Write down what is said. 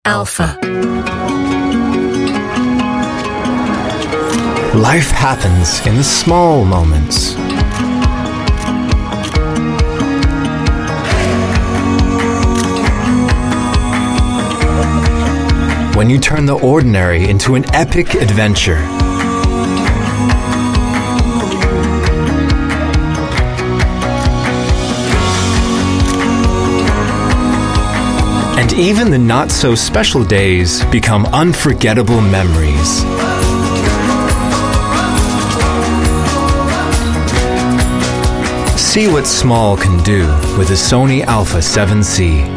Alpha. Life happens in the small moments. When you turn the ordinary into an epic adventure. And even the not-so-special days become unforgettable memories. See what small can do with the Sony Alpha 7C.